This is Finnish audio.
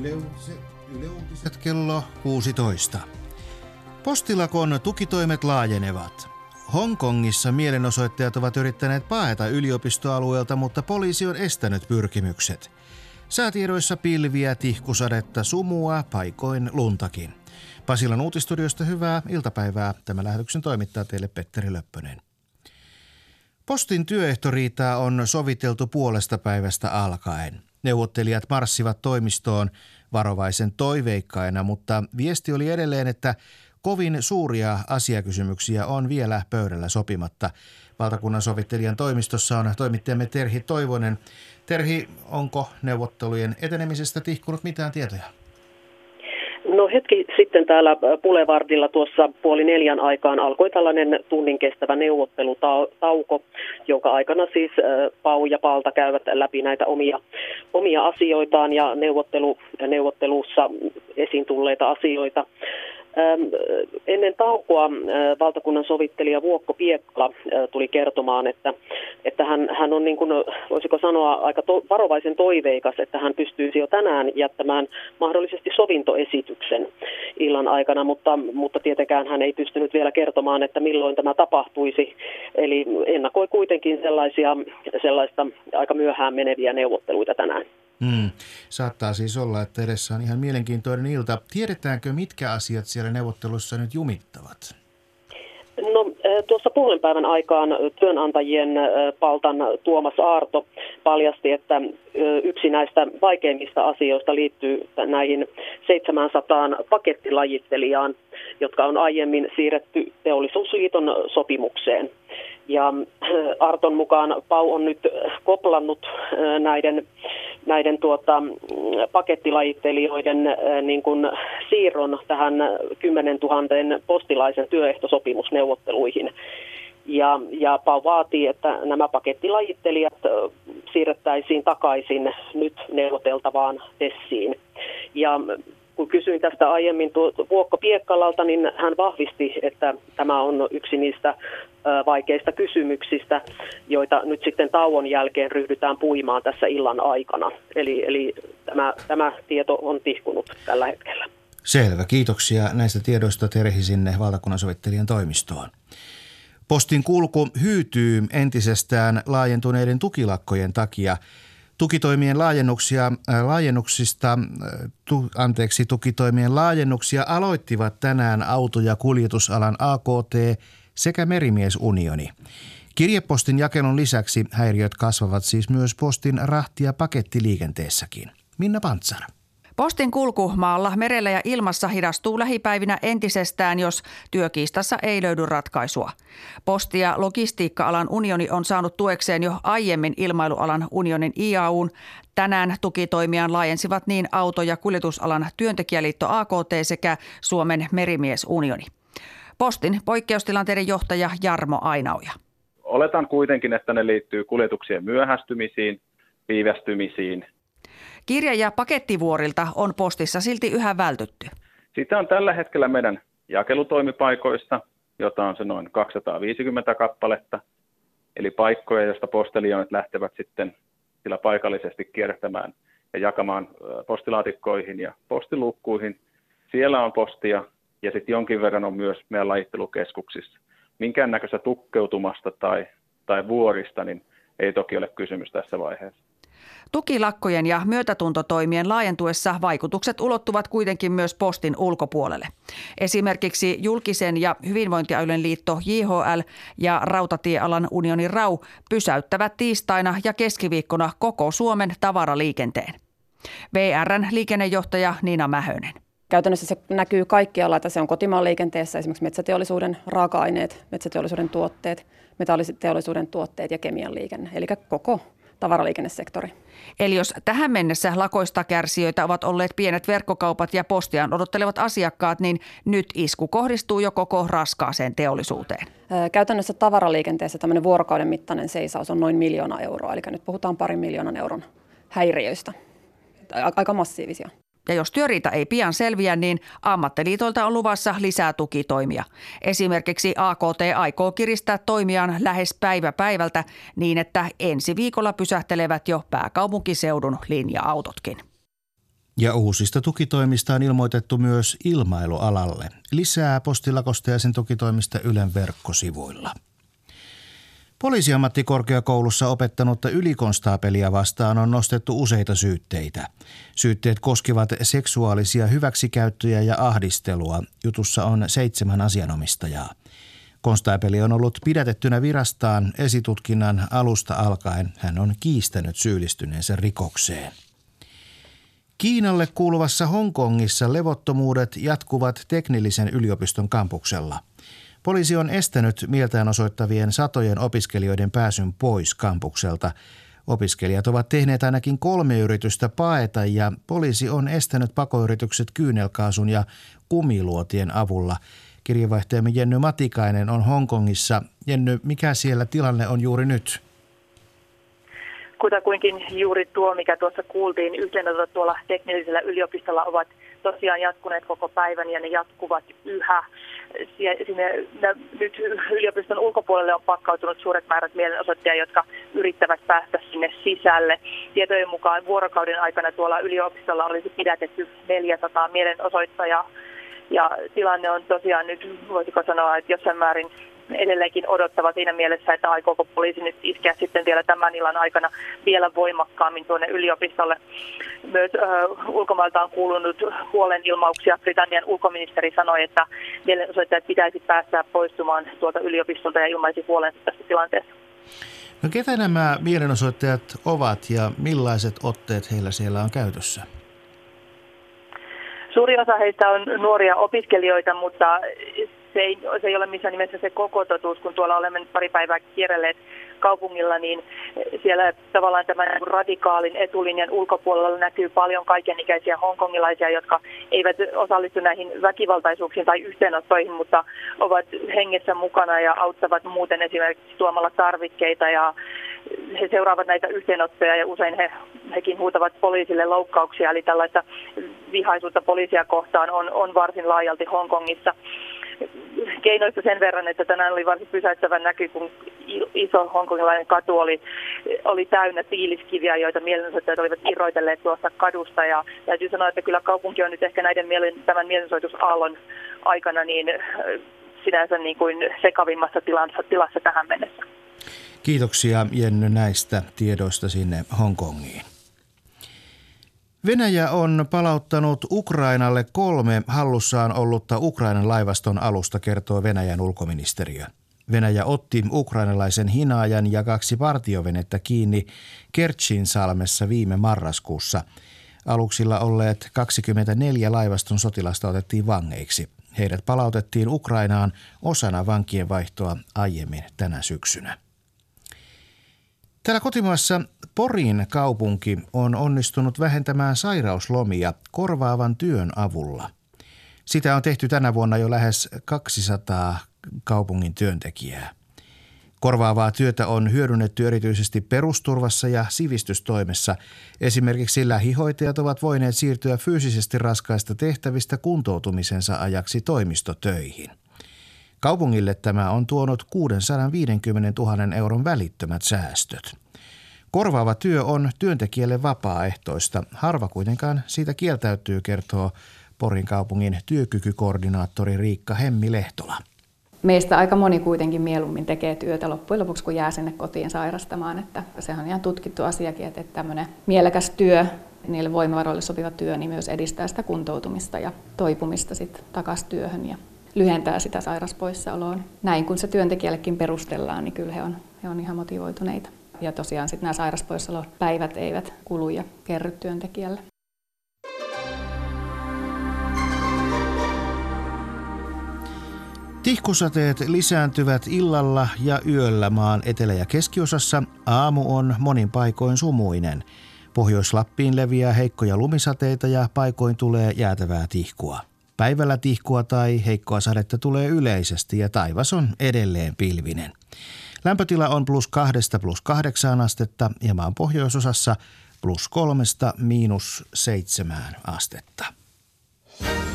Yle Uutiset kello 16. Postilakon tukitoimet laajenevat. Hongkongissa mielenosoittajat ovat yrittäneet paeta yliopistoalueelta, mutta poliisi on estänyt pyrkimykset. Säätiedoissa pilviä, tihkusadetta, sumua, paikoin luntakin. Pasilan uutistudiosta hyvää iltapäivää. Tämän lähetyksen toimittaa teille Petteri Löppönen. Postin työehtoriitaa on soviteltu puolesta päivästä alkaen. Neuvottelijat marssivat toimistoon varovaisen toiveikkaina, mutta viesti oli edelleen, että kovin suuria asiakysymyksiä on vielä pöydällä sopimatta. Valtakunnan sovittelijan toimistossa on toimittajamme Terhi Toivonen. Terhi, onko neuvottelujen etenemisestä tihkunut mitään tietoja? No hetki sitten täällä Boulevardilla tuossa 3:30 aikaan alkoi tällainen tunnin kestävä neuvottelutauko, jonka aikana siis Pau ja Palta käyvät läpi näitä omia asioitaan ja neuvottelussa esiin tulleita asioita. Ennen taukoa valtakunnan sovittelija Vuokko Piekkala tuli kertomaan, että hän on, niin kuin, voisiko sanoa, aika varovaisen toiveikas, että hän pystyisi jo tänään jättämään mahdollisesti sovintoesityksen illan aikana, mutta tietenkään hän ei pystynyt vielä kertomaan, että milloin tämä tapahtuisi. Eli ennakoi kuitenkin sellaista aika myöhään meneviä neuvotteluita tänään. Saattaa siis olla, että edessä on ihan mielenkiintoinen ilta. Tiedetäänkö, mitkä asiat siellä neuvottelussa nyt jumittavat? No tuossa puolen päivän aikaan työnantajien Paltan Tuomas Aarto paljasti, että yksi näistä vaikeimmista asioista liittyy näihin 700 pakettilajittelijaan, jotka on aiemmin siirretty Teollisuusliiton sopimukseen. Ja Arton mukaan Pau on nyt koplannut näiden pakettilajittelijoiden niin kuin siirron tähän 10 000 postilaisen työehtosopimusneuvotteluihin. Ja Pau vaatii, että nämä pakettilajittelijat siirrettäisiin takaisin nyt neuvoteltavaan TESiin. Ja kun kysyin tästä aiemmin Vuokko Piekkalalta, niin hän vahvisti, että tämä on yksi niistä vaikeista kysymyksistä, joita nyt sitten tauon jälkeen ryhdytään puimaan tässä illan aikana. Eli tämä tieto on tihkunut tällä hetkellä. Selvä. Kiitoksia näistä tiedoista Terhi sinne valtakunnansovittelijan toimistoon. Postin kulku hyytyy entisestään laajentuneiden tukilakkojen takia. Tukitoimien laajennuksia aloittivat tänään auto- ja kuljetusalan AKT sekä Merimiesunioni. Kirjepostin jakelun lisäksi häiriöt kasvavat siis myös postin rahti- ja pakettiliikenteessäkin. Minna Pantsar. Postin kulku maalla, merellä ja ilmassa hidastuu lähipäivinä entisestään, jos työkiistassa ei löydy ratkaisua. Posti- ja logistiikka-alan unioni on saanut tuekseen jo aiemmin ilmailualan unionin IAUn. Tänään tukitoimiaan laajensivat niin auto- ja kuljetusalan työntekijäliitto AKT sekä Suomen merimiesunioni. Postin poikkeustilanteiden johtaja Jarmo Ainaoja. Oletan kuitenkin, että ne liittyy kuljetuksien myöhästymisiin, viivästymisiin. Kirja- ja pakettivuorilta on postissa silti yhä vältytty. Sitä on tällä hetkellä meidän jakelutoimipaikoissa, jota on se noin 250 kappaletta. Eli paikkoja, joista postelioonit lähtevät sitten sillä paikallisesti kiertämään ja jakamaan postilaatikkoihin ja postilukkuihin. Siellä on postia ja sitten jonkin verran on myös meidän lajittelukeskuksissa. Minkäännäköistä tukkeutumasta tai vuorista niin ei toki ole kysymys tässä vaiheessa. Tukilakkojen ja myötätuntotoimien laajentuessa vaikutukset ulottuvat kuitenkin myös postin ulkopuolelle. Esimerkiksi julkisen ja hyvinvointialueen liitto JHL ja rautatiealan unioni RAU pysäyttävät tiistaina ja keskiviikkona koko Suomen tavaraliikenteen. VR:n liikennejohtaja Niina Mähönen. Käytännössä se näkyy kaikkialla, että se on kotimaan liikenteessä, esimerkiksi metsäteollisuuden raaka-aineet, metsäteollisuuden tuotteet, metalliteollisuuden tuotteet ja kemian liikenne, eli koko tavaraliikennesektori. Eli jos tähän mennessä lakoista kärsijöitä ovat olleet pienet verkkokaupat ja postiaan odottelevat asiakkaat, niin nyt isku kohdistuu jo koko raskaaseen teollisuuteen. Käytännössä tavaraliikenteessä tämmöinen vuorokauden mittainen seisaus on noin 1 miljoona euroa, eli nyt puhutaan 2 miljoonan euron häiriöistä. Aika massiivisia. Ja jos työriita ei pian selviä, niin ammattiliitoilta on luvassa lisää tukitoimia. Esimerkiksi AKT aikoo kiristää toimiaan lähes päivä päivältä niin, että ensi viikolla pysähtelevät jo pääkaupunkiseudun linja-autotkin. Ja uusista tukitoimista on ilmoitettu myös ilmailualalle. Lisää postilakosta ja sen tukitoimista Ylen verkkosivuilla. Poliisiammattikorkeakoulussa opettanutta ylikonstaapelia vastaan on nostettu useita syytteitä. Syytteet koskivat seksuaalisia hyväksikäyttöjä ja ahdistelua. Jutussa on 7 asianomistajaa. Konstaapeli on ollut pidätettynä virastaan esitutkinnan alusta alkaen. Hän on kiistänyt syyllistyneensä rikokseen. Kiinalle kuuluvassa Hongkongissa levottomuudet jatkuvat teknillisen yliopiston kampuksella. Poliisi on estänyt mieltään osoittavien satojen opiskelijoiden pääsyn pois kampukselta. Opiskelijat ovat tehneet ainakin 3 yritystä paeta ja poliisi on estänyt pakoyritykset kyynelkaasun ja kumiluotien avulla. Kirjeenvaihtajamme Jenny Matikainen on Hongkongissa. Jenny, mikä siellä tilanne on juuri nyt? Kutakuinkin juuri tuo, mikä tuossa kuultiin, yhteenotot tuolla teknillisellä yliopistolla ovat tosiaan jatkuneet koko päivän ja ne jatkuvat yhä. Nyt yliopiston ulkopuolelle on pakkautunut suuret määrät mielenosoittajia, jotka yrittävät päästä sinne sisälle. Tietojen mukaan vuorokauden aikana tuolla yliopistolla olisi pidätetty 400 mielenosoittajaa. Ja tilanne on tosiaan nyt, voisiko sanoa, että jossain määrin edelleenkin odottava siinä mielessä, että aikooko poliisi nyt iskeä sitten vielä tämän illan aikana vielä voimakkaammin tuonne yliopistolle. Myös ulkomailta on kuulunut huolenilmauksia. Britannian ulkoministeri sanoi, että mielenosoittajat pitäisi päästä poistumaan tuolta yliopistolta ja ilmaisi huolensa tästä tilanteesta. No ketä nämä mielenosoittajat ovat ja millaiset otteet heillä siellä on käytössä? Suuri osa heistä on nuoria opiskelijoita, mutta se ei ole missään nimessä se koko totuus, kun tuolla olemme nyt pari päivää kierrelleet kaupungilla, niin siellä tavallaan tämän radikaalin etulinjan ulkopuolella näkyy paljon kaikenikäisiä hongkongilaisia, jotka eivät osallistu näihin väkivaltaisuuksiin tai yhteenottoihin, mutta ovat hengessä mukana ja auttavat muuten esimerkiksi tuomalla tarvikkeita ja he seuraavat näitä yhteenottoja ja usein hekin huutavat poliisille loukkauksia, eli tällaista vihaisuutta poliisia kohtaan on varsin laajalti Hongkongissa. Keinoista sen verran, että tänään oli varsin pysäyttävä näky, kun iso hongkongilainen katu oli täynnä tiiliskiviä, joita mielenosoittajat olivat irroitelleet tuosta kadusta. Ja täytyy sanoa, että kyllä kaupunki on nyt ehkä tämän mielenosoitusaallon aikana niin sinänsä niin kuin sekavimmassa tilassa tähän mennessä. Kiitoksia Jenny näistä tiedoista sinne Hongkongiin. Venäjä on palauttanut Ukrainalle 3 hallussaan ollutta Ukrainan laivaston alusta, kertoo Venäjän ulkoministeriö. Venäjä otti ukrainalaisen hinaajan ja 2 partiovenettä kiinni Kertšinsalmessa viime marraskuussa. Aluksilla olleet 24 laivaston sotilasta otettiin vangeiksi. Heidät palautettiin Ukrainaan osana vankien vaihtoa aiemmin tänä syksynä. Täällä kotimaassa Porin kaupunki on onnistunut vähentämään sairauslomia korvaavan työn avulla. Sitä on tehty tänä vuonna jo lähes 200 kaupungin työntekijää. Korvaavaa työtä on hyödynnetty erityisesti perusturvassa ja sivistystoimessa. Esimerkiksi lähihoitajat ovat voineet siirtyä fyysisesti raskaista tehtävistä kuntoutumisensa ajaksi toimistotöihin. Kaupungille tämä on tuonut 650 000 euron välittömät säästöt. Korvaava työ on työntekijälle vapaaehtoista. Harva kuitenkaan siitä kieltäytyy, kertoo Porin kaupungin työkykykoordinaattori Riikka Hemmi-Lehtola. Meistä aika moni kuitenkin mieluummin tekee työtä loppujen lopuksi, kun jää sinne kotiin sairastamaan. Että sehän on ihan tutkittu asiakin, että tämmöinen mielekäs työ, niille voimavaroille sopiva työ, niin myös edistää sitä kuntoutumista ja toipumista sitten takaisin työhön ja lyhentää sitä sairaspoissaoloa. Näin kun se työntekijällekin perustellaan, niin kyllä he on ihan motivoituneita. Ja tosiaan sitten nämä sairaspoissaolopäivät eivät kulu ja kerry työntekijälle. Tihkusateet lisääntyvät illalla ja yöllä maan etelä- ja keskiosassa. Aamu on monin paikoin sumuinen. Pohjois-Lappiin leviää heikkoja lumisateita ja paikoin tulee jäätävää tihkua. Päivällä tihkua tai heikkoa sadetta tulee yleisesti ja taivas on edelleen pilvinen. Lämpötila on +2 + 8 astetta ja maan pohjoisosassa +3 - -7 astetta.